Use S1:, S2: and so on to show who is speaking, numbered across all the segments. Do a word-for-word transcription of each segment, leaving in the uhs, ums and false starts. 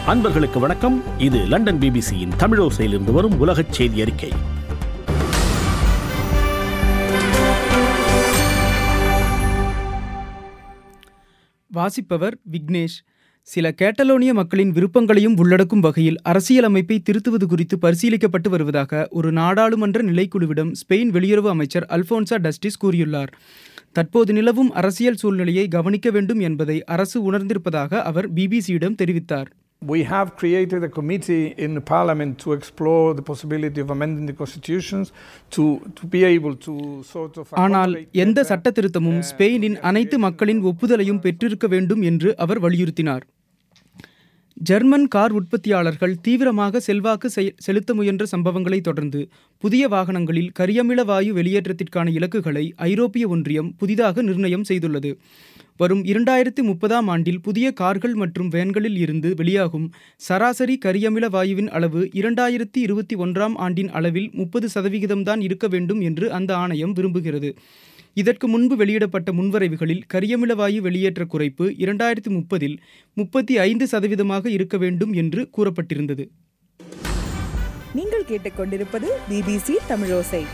S1: அன்பர்களுக்கு வணக்கம். இது லண்டன் பிபிசியின் தமிழோசையிலிருந்து வரும் உலகச் செய்தி அறிக்கை.
S2: வாசிப்பவர் விக்னேஷ். சில கேட்டலோனிய மக்களின் விருப்பங்களையும் உள்ளடக்கும் வகையில் அரசியலமைப்பை திருத்துவது குறித்து பரிசீலிக்கப்பட்டு வருவதாக ஒரு நாடாளுமன்ற நிலைக்குழுவிடம் ஸ்பெயின் வெளியுறவு அமைச்சர் அல்போன்சா டஸ்டிஸ் கூறியுள்ளார். தற்போது நிலவும் அரசியல் சூழ்நிலையை கவனிக்க வேண்டும் என்பதை அரசு உணர்ந்திருப்பதாக அவர் பிபிசியிடம் தெரிவித்தார்.
S3: We have created a committee in the parliament to explore the possibility of amending the constitutions to to be able to sort of
S2: ஆனால் எந்த சட்ட திருத்தமும் ஸ்பெயினின் அனைத்து மக்களின் ஒப்புதலையும் பெற்றிருக்க வேண்டும் என்று அவர் வலியுறுத்தினார். ஜெர்மன் கார் உற்பத்தியாளர்கள் தீவிரமாக செல்வாக்கு செலுத்த முயன்ற சம்பவங்களை தொடர்ந்து புதிய வாகனங்களில் கரியமில வாயு வெளியேற்றத்திற்கான இலக்குகளை ஐரோப்பிய ஒன்றியம் புதிதாக நிர்ணயம் செய்துள்ளது. வரும் இரண்டாயிரத்தி முப்பதாம் ஆண்டில் புதிய கார்கள் மற்றும் வேன்களில் இருந்து வெளியாகும் சராசரி கரியமில வாயுவின் அளவு இரண்டாயிரத்தி இருபத்தி ஒன்றாம் ஆண்டின் அளவில் முப்பது சதவிகிதம்தான் இருக்க வேண்டும் என்று அந்த ஆணையம் விரும்புகிறது. இதற்கு முன்பு வெளியிடப்பட்ட முன்வரைவுகளில் கரியமில வாயு வெளியேற்ற குறைப்பு இரண்டாயிரத்தி முப்பதில் முப்பத்தி ஐந்து சதவீதமாக இருக்க வேண்டும் என்று கூறப்பட்டிருந்தது.
S4: நீங்கள் கேட்டுக்கொண்டிருப்பது பிபிசி தமிழோசை.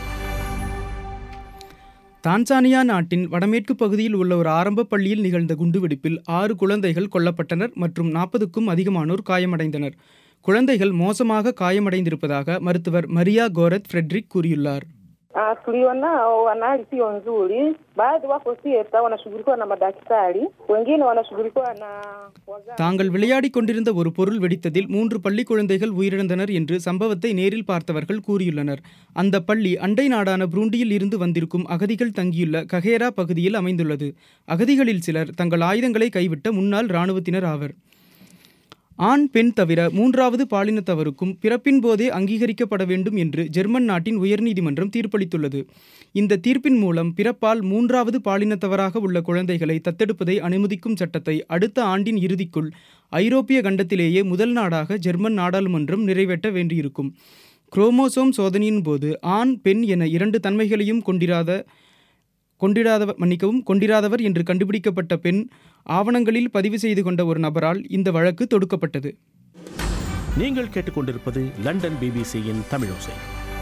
S2: தான்சானியா நாட்டின் வடமேற்கு பகுதியில் உள்ள ஒரு ஆரம்ப பள்ளியில் நிகழ்ந்த குண்டுவெடிப்பில் ஆறு குழந்தைகள் கொல்லப்பட்டனர் மற்றும் நாற்பதுக்கும் அதிகமானோர் காயமடைந்தனர். குழந்தைகள் மோசமாக காயமடைந்திருப்பதாக மருத்துவர் மரியா கோரத் ஃப்ரெட்ரிக் கூறியுள்ளார்.
S5: Tuliona wanali sio nzuri, baadhi wako sieta wanashughulikiwa na madaktari, wengine wanashughulikiwa na wazazi.
S2: தாங்கள் விளையாடிக் கொண்டிருந்த ஒரு பொருள் வெடித்ததில் மூன்று பள்ளி குழந்தைகள் உயிரிழந்தனர் என்று சம்பவத்தை நேரில் பார்த்தவர்கள் கூறியுள்ளனர். அந்த பள்ளி அண்டை நாடான புரூண்டியில் இருந்து வந்திருக்கும் அகதிகள் தங்கியுள்ள கஹேரா பகுதியில் அமைந்துள்ளது. அகதிகளில் சிலர் தங்கள் ஆயுதங்களை கைவிட்ட முன்னாள் இராணுவத்தினர் ஆவர். ஆண் பெண் தவிர மூன்றாவது பாலினத்தவருக்கும் பிறப்பின் போதே அங்கீகரிக்கப்பட வேண்டும் என்று ஜெர்மன் நாட்டின் உயர்நீதிமன்றம் தீர்ப்பளித்துள்ளது. இந்த தீர்ப்பின் மூலம் பிறப்பால் மூன்றாவது பாலினத்தவராக உள்ள குழந்தைகளை தத்தெடுப்பதை அனுமதிக்கும் சட்டத்தை அடுத்த ஆண்டின் இறுதிக்குள் ஐரோப்பிய கண்டத்திலேயே முதல் நாடாக ஜெர்மன் நாடாளுமன்றம் நிறைவேற்ற வேண்டியிருக்கும். குரோமோசோம் சோதனையின் போது ஆண் பெண் என இரண்டு தன்மைகளையும் கொண்டிராத கொண்டிராதவர் மன்னிக்கவும் கொண்டிராதவர் என்று கண்டுபிடிக்கப்பட்ட பெண் ஆவணங்களில் பதிவு செய்து கொண்ட ஒரு நபரால் இந்த வழக்கு தொடுக்கப்பட்டது.
S1: நீங்கள் கேட்டுக்கொண்டிருப்பது லண்டன் பிபிசியின் தமிழோசை.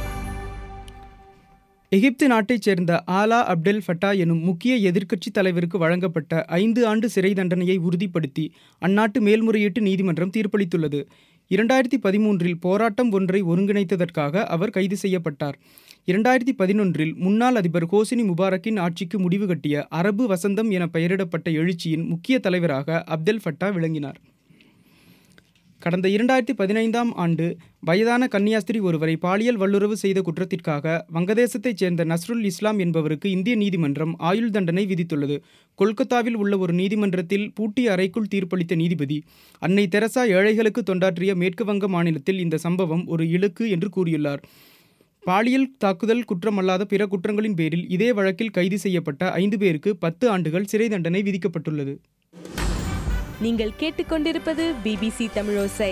S2: எகிப்து நாட்டைச் சேர்ந்த ஆலா அப்டெல் ஃபட்டா எனும் முக்கிய எதிர்க்கட்சி தலைவருக்கு வழங்கப்பட்ட ஐந்து ஆண்டு சிறை தண்டனையை உறுதிப்படுத்தி அந்நாட்டு மேல்முறையீட்டு நீதிமன்றம் தீர்ப்பளித்துள்ளது. இரண்டாயிரத்தி பதிமூன்றில் போராட்டம் ஒன்றை ஒருங்கிணைத்ததற்காக அவர் கைது செய்யப்பட்டார். இரண்டாயிரத்தி பதினொன்றில் முன்னாள் அதிபர் ஹோசினி முபாரக்கின் ஆட்சிக்கு முடிவு கட்டிய அரபு வசந்தம் என பெயரிடப்பட்ட எழுச்சியின் முக்கிய தலைவராக அப்தெல் ஃபட்டா விளங்கினார். கடந்த இரண்டாயிரத்தி பதினைந்தாம் ஆண்டு வயதான கன்னியாஸ்திரி ஒருவரை பாலியல் வல்லுறவு செய்த குற்றத்திற்காக வங்கதேசத்தைச் சேர்ந்த நஸ்ருல் இஸ்லாம் என்பவருக்கு இந்திய நீதிமன்றம் ஆயுள் தண்டனை விதித்துள்ளது. கொல்கத்தாவில் உள்ள ஒரு நீதிமன்றத்தில் பூட்டிய அறைக்குள் தீர்ப்பளித்த நீதிபதி அன்னை தெரசா ஏழைகளுக்கு தொண்டாற்றிய மேற்கு வங்க மாநிலத்தில் இந்த சம்பவம் ஒரு இழுக்கு என்று கூறியுள்ளார். பாலியல் தாக்குதல் குற்றமல்லாத பிற குற்றங்களின் பேரில் இதே வழக்கில் கைது செய்யப்பட்ட ஐந்து பேருக்கு பத்து ஆண்டுகள் சிறை தண்டனை விதிக்கப்பட்டுள்ளது.
S4: நீங்கள் கேட்டுக்கொண்டிருப்பது பிபிசி தமிழோசை.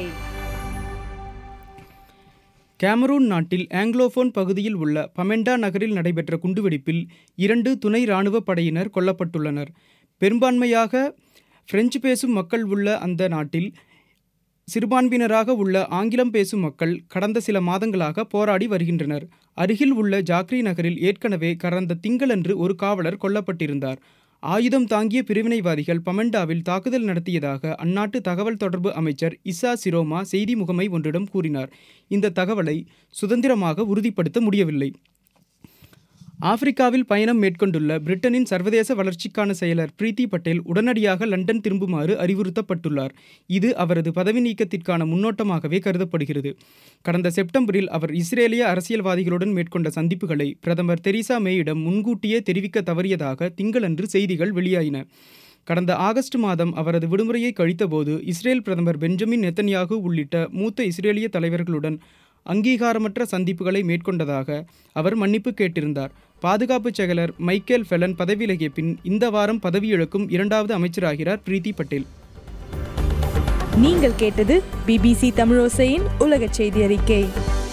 S2: கேமரூன் நாட்டில் ஆங்கிலோபோன் பகுதியில் உள்ள பமெண்டா நகரில் நடைபெற்ற குண்டுவெடிப்பில் இரண்டு துணை இராணுவ படையினர் கொல்லப்பட்டுள்ளனர். பெரும்பான்மையாக பிரெஞ்சு பேசும் மக்கள் உள்ள அந்த நாட்டில் சிறுபான்மையினராக உள்ள ஆங்கிலம் பேசும் மக்கள் கடந்த சில மாதங்களாக போராடி வருகின்றனர். அருகில் உள்ள ஜாக்ரி நகரில் ஏற்கனவே கடந்த திங்களன்று ஒரு காவலர் கொல்லப்பட்டிருந்தார். ஆயுதம் தாங்கிய பிரிவினைவாதிகள் பமெண்டாவில் தாக்குதல் நடத்தியதாக அந்நாட்டு தகவல் தொடர்பு அமைச்சர் இசா சிரோமா செய்தி முகமை ஒன்றிடம் கூறினார். இந்த தகவலை சுதந்திரமாக உறுதிப்படுத்த முடியவில்லை. ஆப்பிரிக்காவில் பயணம் மேற்கொண்டுள்ள பிரிட்டனின் சர்வதேச வளர்ச்சிக்கான செயலர் பிரீத்தி பட்டேல் உடனடியாக லண்டன் திரும்புமாறு அறிவுறுத்தப்பட்டுள்ளார். இது அவரது பதவி நீக்கத்திற்கான முன்னோட்டமாகவே கருதப்படுகிறது. கடந்த செப்டம்பரில் அவர் இஸ்ரேலிய அரசியல்வாதிகளுடன் மேற்கொண்ட சந்திப்புகளை பிரதமர் தெரீசா மேயிடம் முன்கூட்டியே தெரிவிக்க தவறியதாக திங்களன்று செய்திகள் வெளியாயின. கடந்த ஆகஸ்ட் மாதம் அவரது விடுமுறையை கழித்தபோது இஸ்ரேல் பிரதமர் பெஞ்சமின் நெத்தன்யாகு உள்ளிட்ட மூத்த இஸ்ரேலிய தலைவர்களுடன் அங்கீகாரமற்ற சந்திப்புகளை மேற்கொண்டதாக அவர் மன்னிப்பு கேட்டிருந்தார். பாதுகாப்பு செயலர் மைக்கேல் ஃபெலன் பதவி விலகிய பின் இந்த வாரம் பதவியிழக்கும் இரண்டாவது அமைச்சராகிறார் பிரீத்தி பட்டேல்.
S4: நீங்கள் கேட்டது பிபிசி தமிழோசையின் உலகச் செய்தி அறிக்கை.